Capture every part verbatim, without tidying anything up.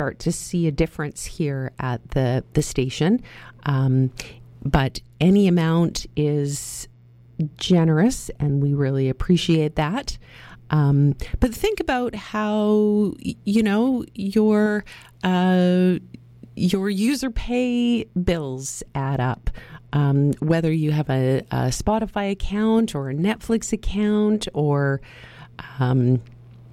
start to see a difference here at the, the station. Um, but any amount is generous, and we really appreciate that. Um, but think about how, you know, your uh, your user pay bills add up. Um, whether you have a, a Spotify account or a Netflix account or um,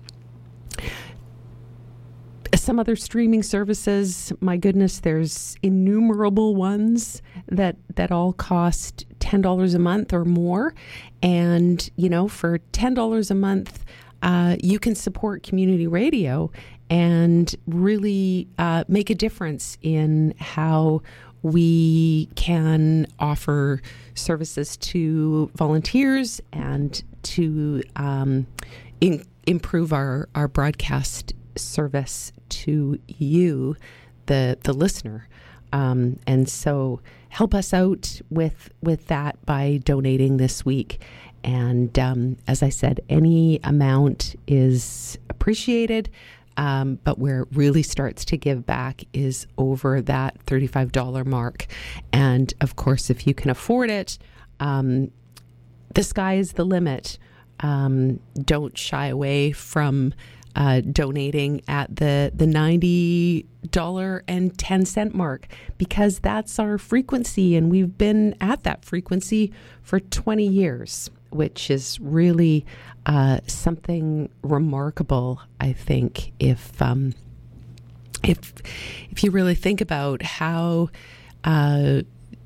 some other streaming services, my goodness, there's innumerable ones that, that all cost ten dollars a month or more. And, you know, for ten dollars a month, uh, you can support community radio and really uh, make a difference in how we can offer services to volunteers and to um, in, improve our, our broadcast service to you, the the listener. Um, and so help us out with with that by donating this week. And um, as I said, any amount is appreciated. Um, but where it really starts to give back is over that thirty-five dollars mark. And of course, if you can afford it, um, the sky is the limit. Um, don't shy away from uh, donating at the, the ninety dollars and ten cents mark, because that's our frequency. And we've been at that frequency for twenty years, which is really uh, something remarkable, I think, if um, if if you really think about how uh,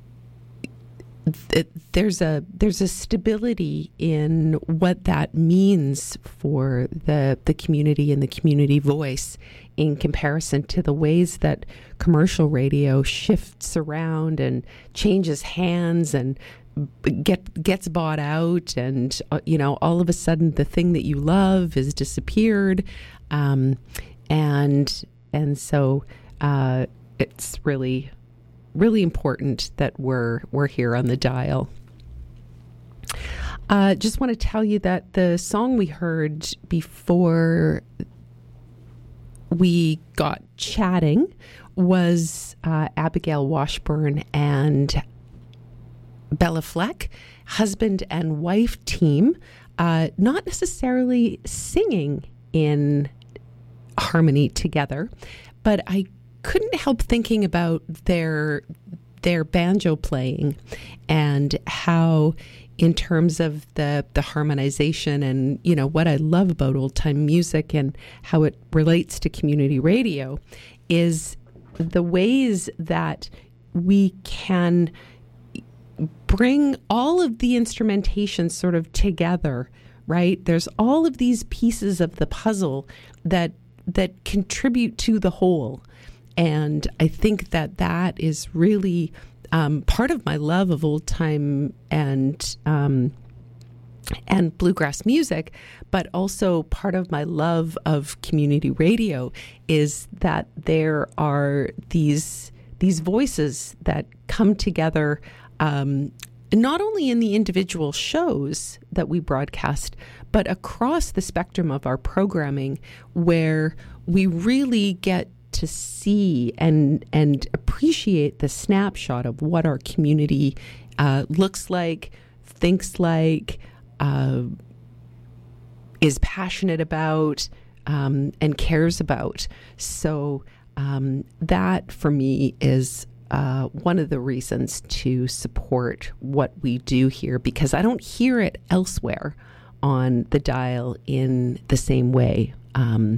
th- there's a there's a stability in what that means for the the community and the community voice in comparison to the ways that commercial radio shifts around and changes hands and get gets bought out, and uh, you know, all of a sudden the thing that you love is disappeared, um, and and so uh, it's really really important that we're we're here on the dial. Uh, just want to tell you that the song we heard before we got chatting was uh, Abigail Washburn and Bella Fleck, husband and wife team, uh, not necessarily singing in harmony together, but I couldn't help thinking about their their banjo playing and how, in terms of the the harmonization and, you know, what I love about old time music and how it relates to community radio is the ways that we can bring all of the instrumentation sort of together, right? There's all of these pieces of the puzzle that that contribute to the whole. And I think that that is really um, part of my love of old time and um, and bluegrass music, but also part of my love of community radio is that there are these these voices that come together, um, not only in the individual shows that we broadcast, but across the spectrum of our programming, where we really get to see and and appreciate the snapshot of what our community uh, looks like, thinks like, uh, is passionate about, um, and cares about. So um, that, for me, is uh, one of the reasons to support what we do here, because I don't hear it elsewhere on the dial in the same way. Um,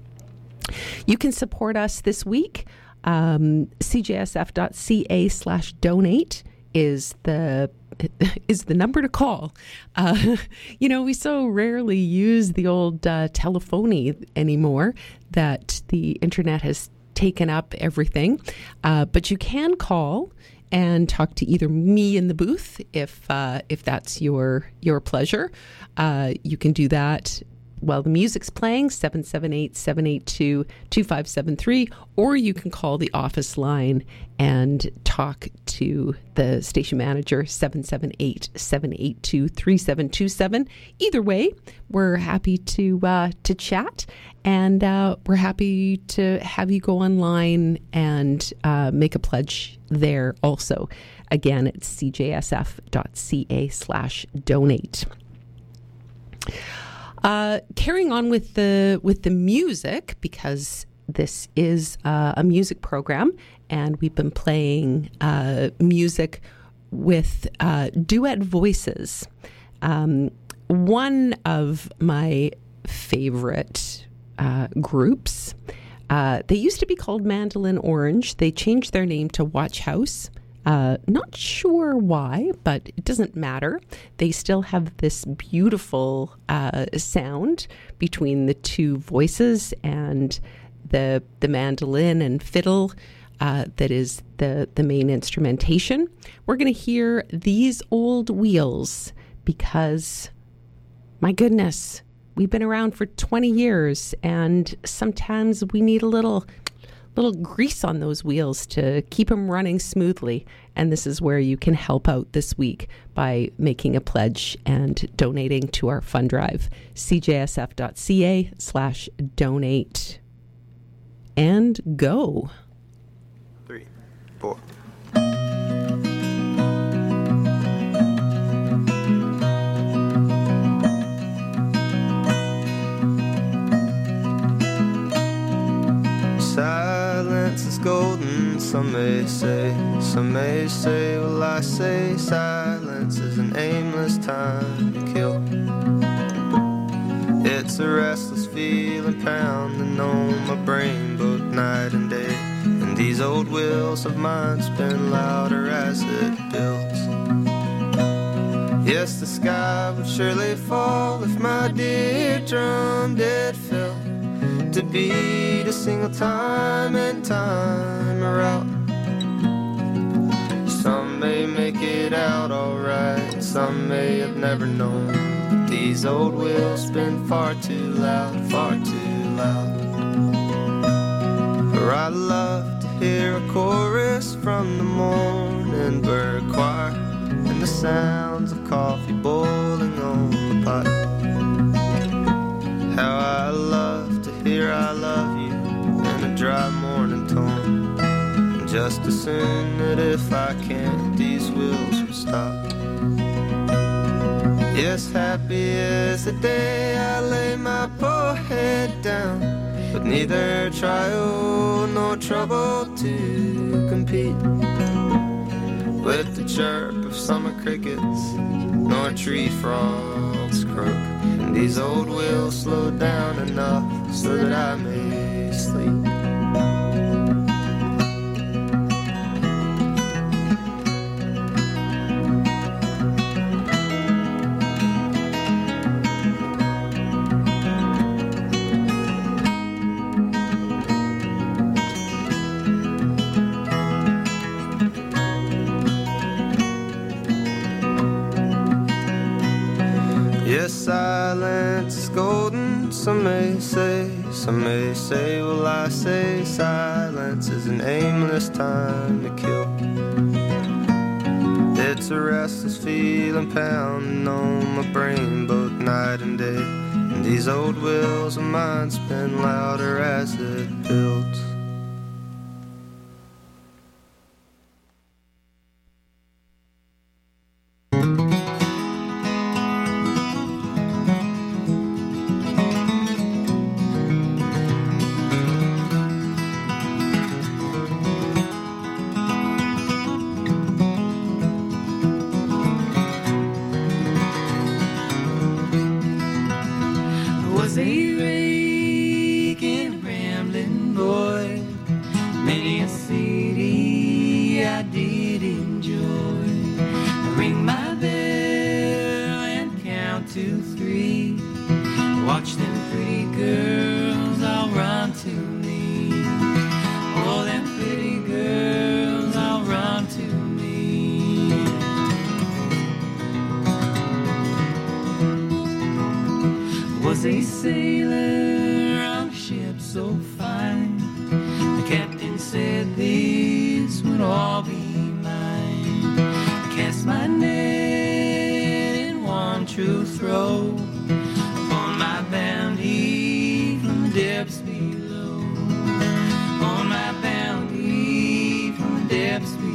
You can support us this week. Um, cjsf.ca slash donate is the is the number to call. Uh, you know, we so rarely use the old uh, telephony anymore that the internet has taken up everything. Uh, but you can call and talk to either me in the booth if uh, if that's your your pleasure. Uh, you can do that while the music's playing, seven seven eight, seven eight two, two five seven three, or you can call the office line and talk to the station manager, seven seven eight, seven eight two, three seven two seven. Either way, we're happy to uh, to chat, and uh, we're happy to have you go online and uh, make a pledge there also. Again, it's c j s f dot c a slash donate. Uh, carrying on with the with the music, because this is uh, a music program, and we've been playing uh, music with uh, duet voices. Um, one of my favorite uh, groups, uh, they used to be called Mandolin Orange. They changed their name to Watch House. Uh, not sure why, but it doesn't matter. They still have this beautiful uh, sound between the two voices and the the mandolin and fiddle uh, that is the, the main instrumentation. We're going to hear These Old Wheels because, my goodness, we've been around for twenty years, and sometimes we need a little... little grease on those wheels to keep them running smoothly. And this is where you can help out this week by making a pledge and donating to our fund drive, c j s f dot c a slash donate. And go. Three, four. Silence is golden, some may say. Some may say, well, I say silence is an aimless time to kill. It's a restless feeling pounding on my brain both night and day. And these old wheels of mine spin louder as it builds. Yes, the sky would surely fall if my dear drum did fill to beat a single time and time her out. Some may make it out alright, some may have never known. But these old wheels spin far too loud, far too loud. For I love to hear a chorus from the morning bird choir and the sounds of coffee boiling on the pot. How I love to hear I love you in a dry morning tone, and just assume that if I can't, these wheels will stop. Yes, happy is the day I lay my poor head down, with neither trial nor trouble to compete with the chirp of summer crickets nor tree frogs croak. And these old wheels slow down enough so that I may sleep. Yes, silence is golden, some may say. Some may say, well, I say silence is an aimless time to kill. It's a restless feeling pounding on my brain both night and day. And these old wheels of mine spin louder as it builds. Was a you said this would all be mine. I cast my net in one true throw upon my bounty from the depths below. On my bounty from the depths below.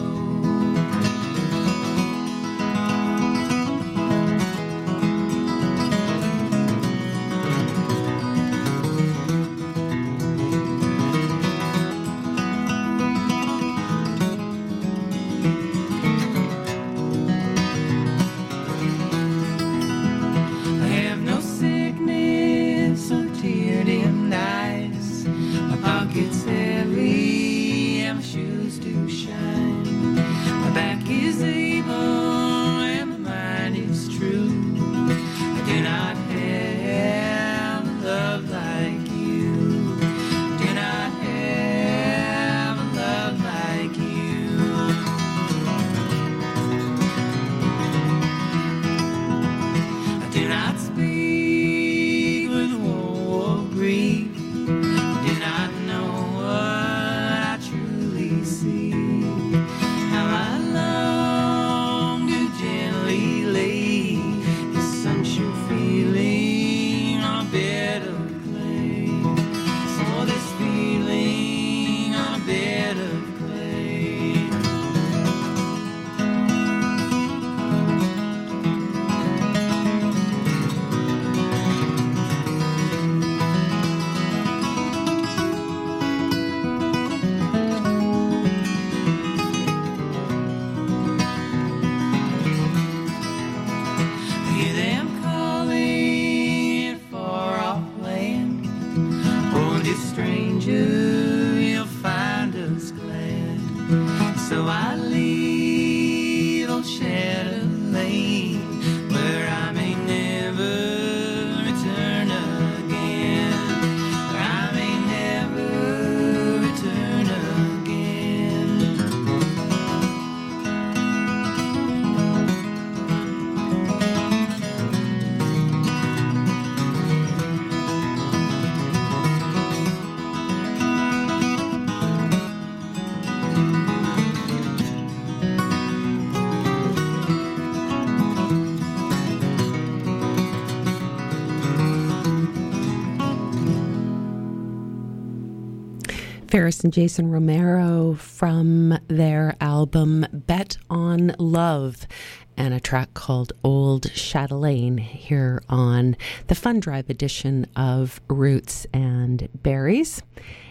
Faris and Jason Romero from their album Bet on Love, and a track called Old Chatelaine here on the Fun Drive edition of Roots and Berries.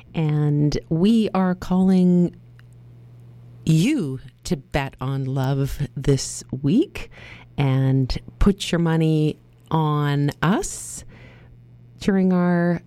And we are calling you to bet on love this week and put your money on us during our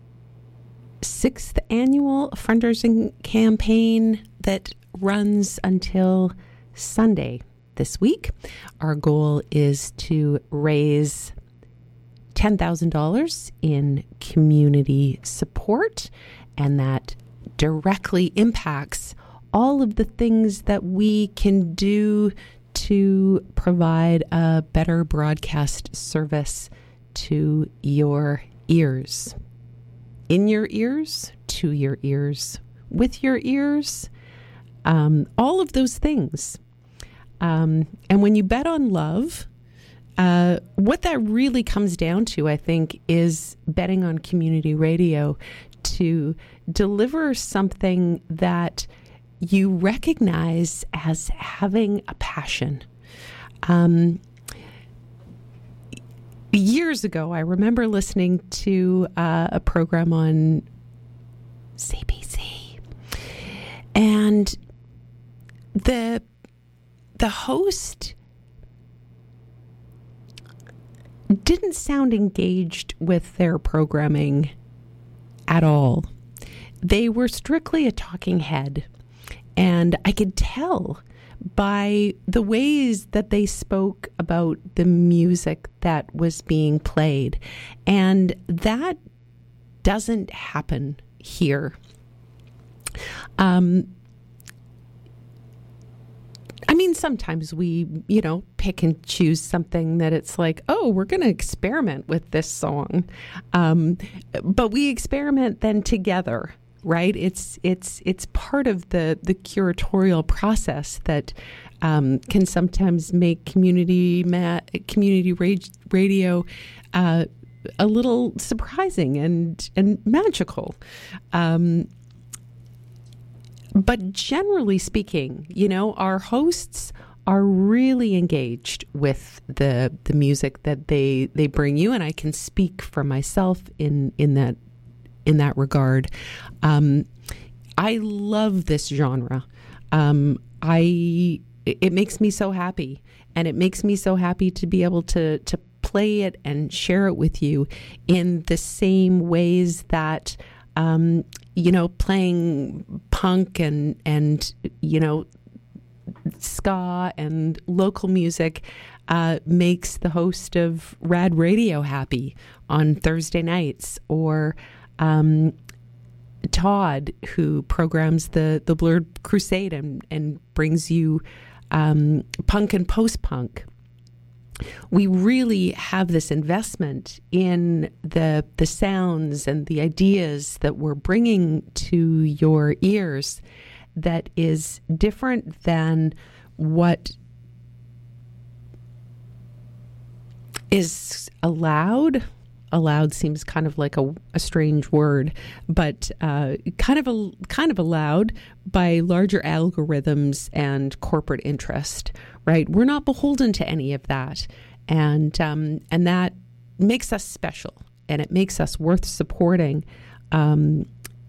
sixth annual fundraising campaign that runs until Sunday this week. Our goal is to raise ten thousand dollars in community support, and that directly impacts all of the things that we can do to provide a better broadcast service to your ears. In your ears, to your ears, with your ears, um, all of those things. Um, and when you bet on love, uh, what that really comes down to, I think, is betting on community radio to deliver something that you recognize as having a passion. Um, years ago, I remember listening to uh, a program on C B C, and the the host didn't sound engaged with their programming at all. They were strictly a talking head, and I could tell by the ways that they spoke about the music that was being played. And that doesn't happen here. Um, I mean, sometimes we, you know, pick and choose something that it's like, oh, we're going to experiment with this song. Um, but we experiment then together right? It's it's it's part of the the curatorial process that um, can sometimes make community ma- community ra- radio uh, a little surprising and and magical. Um, but generally speaking, you know, our hosts are really engaged with the the music that they they bring you, and I can speak for myself in in that in that regard. Um, I love this genre. Um, I it makes me so happy, and it makes me so happy to be able to to play it and share it with you in the same ways that um, you know, playing punk and and you know, ska and local music uh, makes the host of Rad Radio happy on Thursday nights, or um, Todd, who programs the the Blurred Crusade and, and brings you um, punk and post-punk. We really have this investment in the the sounds and the ideas that we're bringing to your ears that is different than what is allowed. Allowed seems kind of like a, a strange word, but uh, kind of a, kind of allowed by larger algorithms and corporate interest, right? We're not beholden to any of that, and um, and that makes us special, and it makes us worth supporting. Um,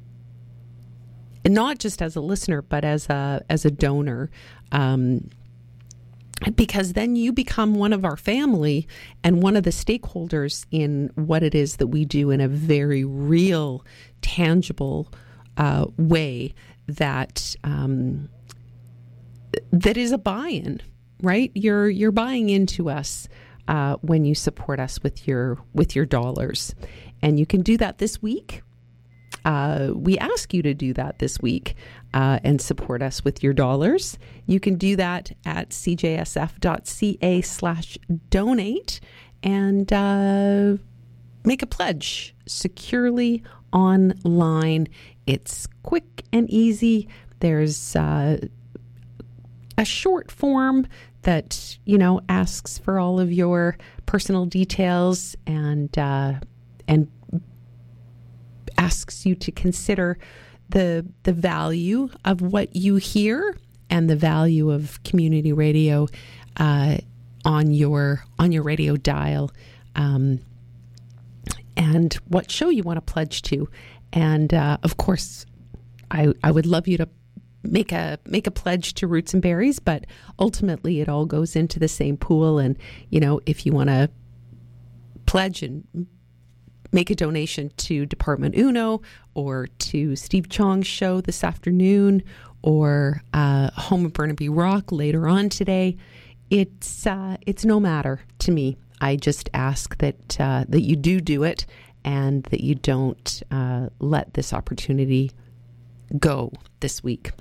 Not just as a listener, but as a as a donor, um, because then you become one of our family and one of the stakeholders in what it is that we do in a very real, tangible uh, way that um, that is a buy-in, right? You're you're buying into us uh, when you support us with your with your dollars, and you can do that this week. Uh, we ask you to do that this week uh, and support us with your dollars. You can do that at cjsf.ca slash donate and uh, make a pledge securely online. It's quick and easy. There's uh, a short form that, you know, asks for all of your personal details and uh, and asks you to consider the the value of what you hear and the value of community radio uh, on your on your radio dial, um, and what show you want to pledge to. And uh, of course, I I would love you to make a make a pledge to Roots and Berries, but ultimately it all goes into the same pool. And you know, if you want to pledge and make a donation to Department Uno or to Steve Chong's show this afternoon or uh, Home of Burnaby Rock later on today, it's uh, it's no matter to me. I just ask that uh, that you do do it and that you don't uh, let this opportunity go this week.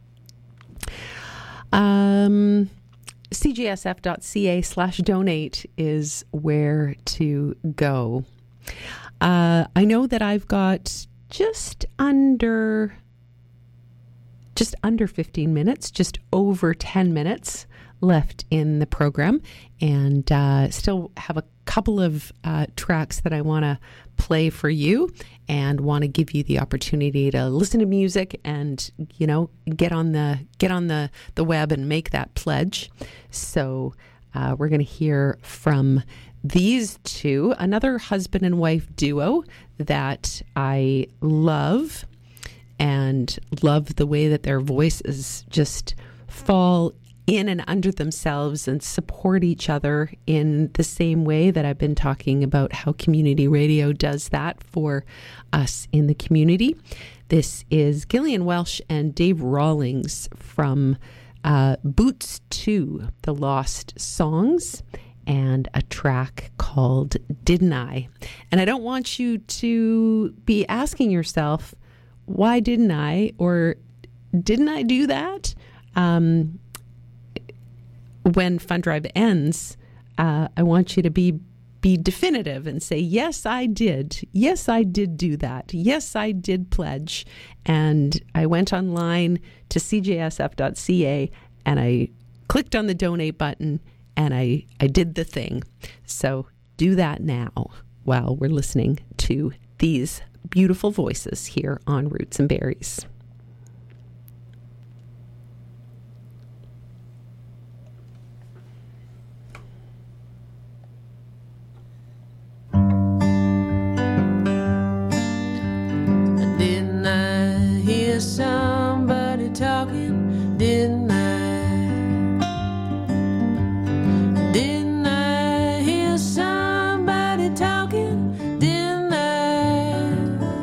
Um, cjsf.ca slash donate is where to go. Uh, I know that I've got just under, just under fifteen minutes, just over ten minutes left in the program, and uh, still have a couple of uh, tracks that I want to play for you, and want to give you the opportunity to listen to music and, you know, get on the get on the the web and make that pledge. So uh, we're going to hear from these two, another husband and wife duo that I love, and love the way that their voices just fall in and under themselves and support each other in the same way that I've been talking about how community radio does that for us in the community. This is Gillian Welsh and Dave Rawlings from uh, Boots two, The Lost Songs, and a track called Didn't I? And I don't want you to be asking yourself, why didn't I? Or didn't I do that? Um, when Fun Drive ends, uh, I want you to be be definitive and say, yes, I did. Yes, I did do that. Yes, I did pledge. And I went online to c j s f dot c a and I clicked on the donate button and I, I did the thing. So do that now while we're listening to these beautiful voices here on Roots and Berries. Didn't I hear somebody talking? Didn't I? Didn't I hear somebody talking? Didn't I?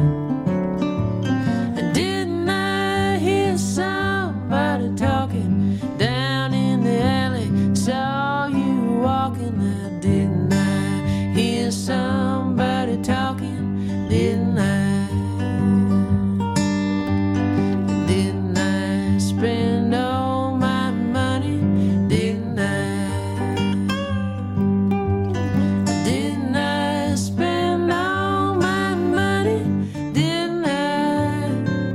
Didn't I hear somebody talking down in the alley? Saw you walking there. Didn't I hear somebody talking? Didn't I? Spend all my money, didn't I? Didn't I spend all my money, didn't I?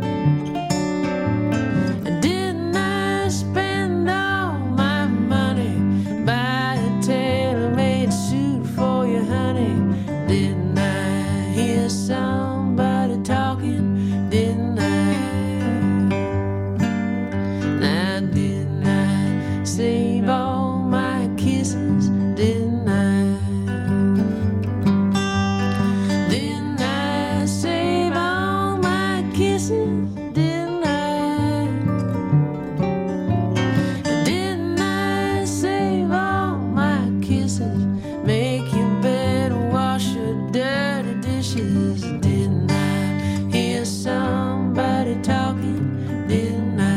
Didn't I spend all my money, buy a tailor-made suit for you, honey? Didn't I hear somebody talking, didn't I? Save all my kisses, didn't I? Didn't I save all my kisses, didn't I? Didn't I save all my kisses? Make your bed, wash your dirty dishes, didn't I? Hear somebody talking, didn't I?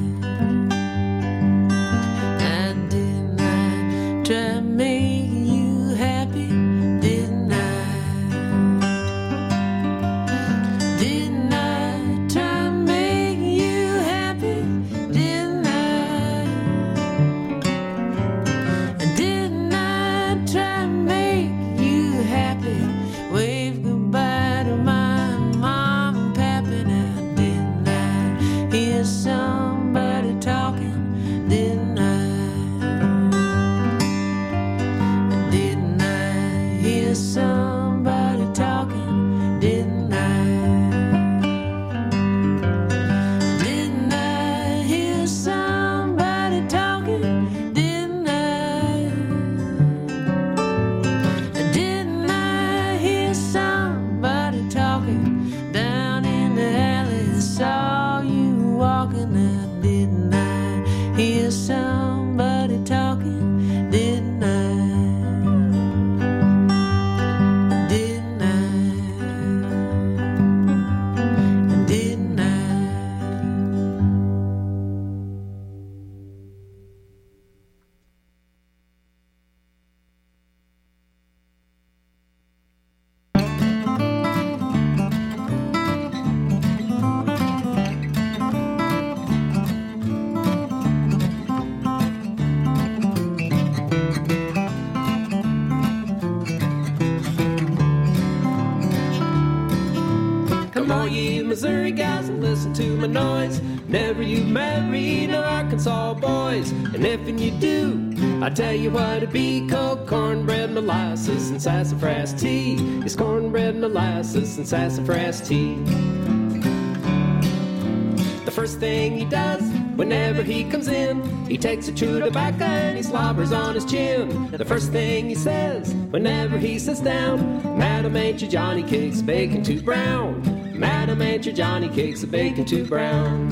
Try making you happy, didn't I? Didn't I try making you happy, didn't I? Didn't I try making you happy? Wave goodbye to my mom and pappy now, didn't I? Hear somebody talking, didn't I? Somebody talking, didn't I? Didn't I hear somebody talking, didn't I? Didn't I hear somebody talking down in the alley? Saw you walking there, didn't I? Hear somebody talking, didn't I? Missouri guys, and listen to my noise. Never you marry no Arkansas boys. And if and you do, I tell you what it be called: cornbread, molasses, and sassafras tea. It's cornbread, molasses, and sassafras tea. The first thing he does whenever he comes in, he takes a chew of tobacco and he slobbers on his chin. The first thing he says whenever he sits down: Madam, ain't your Johnny cakes bacon too brown? Madam, ain't your Johnny cakes a bacon too brown?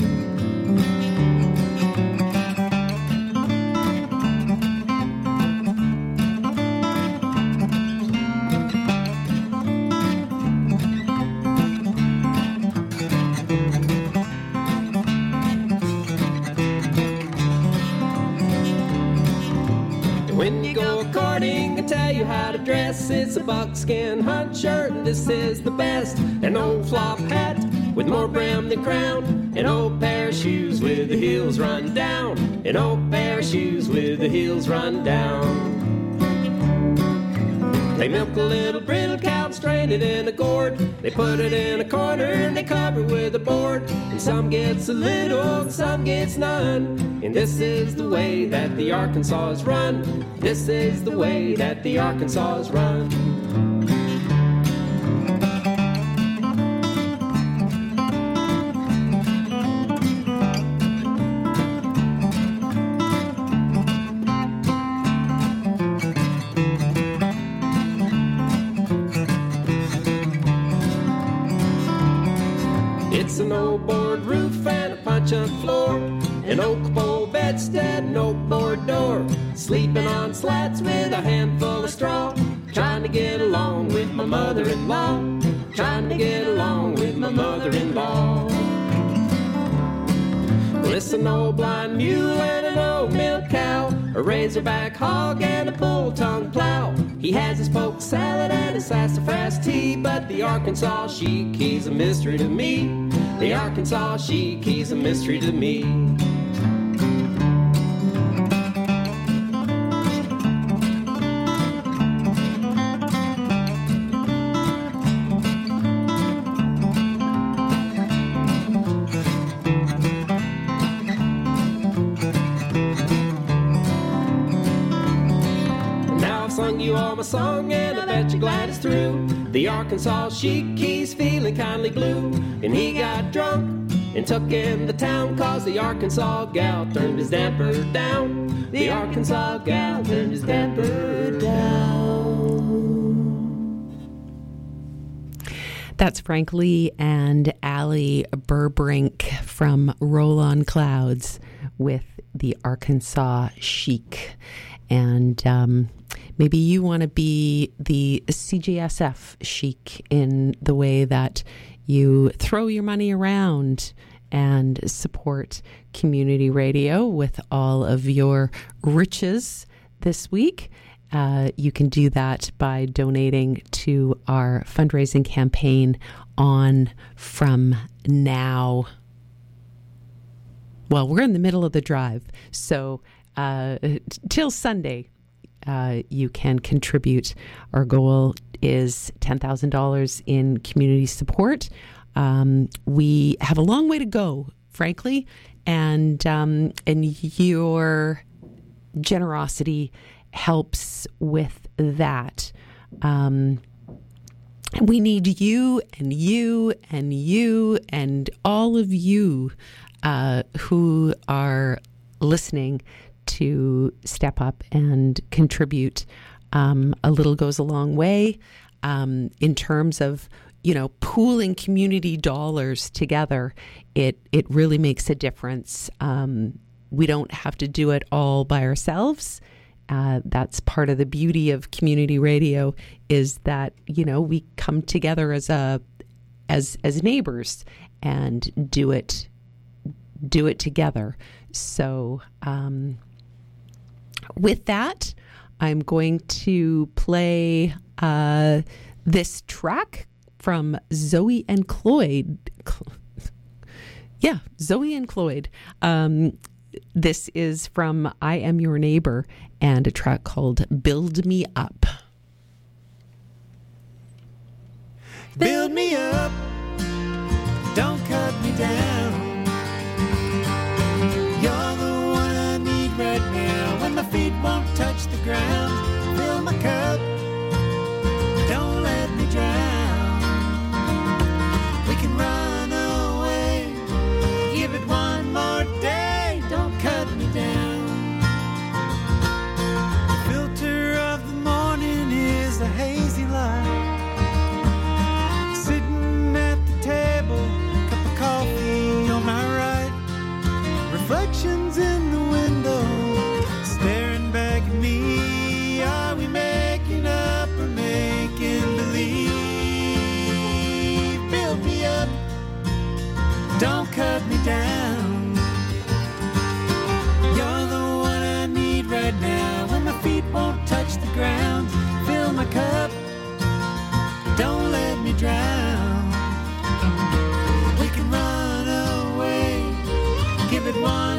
When you go courting, I tell you how to dress. It's a buckskin hunt shirt, and this is the best. An old flop hat with more brim than crown. An old pair of shoes with the heels run down. An old pair of shoes with the heels run down. They milk a little brittle cow and strain it in a gourd. They put it in a corner and they cover it with a board. And some gets a little, and some gets none. And this is the way that the Arkansas is run. This is the way that the Arkansas is run. It's an old board roof and a puncheon floor, an oak pole bedstead, an oak board door, sleeping on slats with a handful of straw, trying to get along with my mother-in-law, trying to get along with my mother-in-law. Well, it's an old blind mule and an old milk cow, a razorback hog and a bull-tongue plow. He has his poke salad and his sassafras tea, but the Arkansas sheik, he's a mystery to me. The Arkansas sheik, he's a mystery to me. You all my song and I bet you're glad it's through. The Arkansas sheik, he's feeling kindly blue, and he got drunk and took in the town, cause the Arkansas gal turned his damper down. The Arkansas gal turned his damper down. That's Frank Lee and Allie Burbrink from Roll on Clouds with the Arkansas Sheik. And um, maybe you want to be the C J S F chic in the way that you throw your money around and support community radio with all of your riches this week. Uh, you can do that by donating to our fundraising campaign on From Now. Well, we're in the middle of the drive, so uh, t- till Sunday, uh, you can contribute. Our goal is ten thousand dollars in community support. Um, we have a long way to go, frankly, and um, and your generosity helps with that. Um, we need you and you and you and all of you uh, who are listening to step up and contribute. Um, a little goes a long way um, in terms of, you know, pooling community dollars together. It it really makes a difference. Um, we don't have to do it all by ourselves. Uh, that's part of the beauty of community radio, is that, you know, we come together as a as as neighbors and do it do it together. So um, with that, I'm going to play uh, this track from Zoe and Cloyd. Yeah, Zoe and Cloyd. Um, this is from I Am Your Neighbor and a track called Build Me Up. Build me up, don't cut me down. You're the one I need right now when my feet won't touch the ground. Fill my cup, don't let me drown. We can run away, give it one more day. Don't cut me down. The filter of the morning is a hazy light. Sitting at the table, cup of coffee on my right. Reflections in the window, staring back at me. Are we making up or making believe? Build me up, don't cut me down. You're the one I need right now when my feet won't touch the ground. Fill my cup, don't let me drown. We can run away, give it one